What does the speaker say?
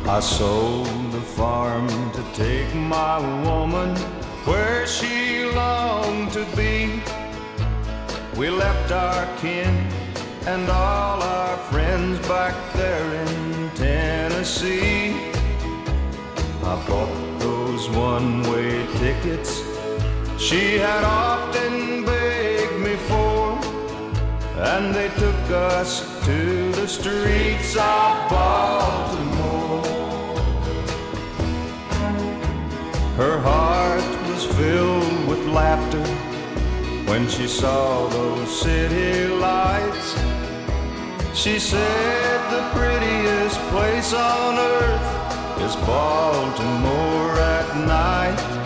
I sold the farm to take my woman where she longed to be. We left our kin and all our friends back there in Tennessee. I bought those one-way tickets she had often begged me for, and they took us to the streets of Baltimore. Her heart was filled with laughter when she saw those city lights. She said the prettiest place on earth is Baltimore at night.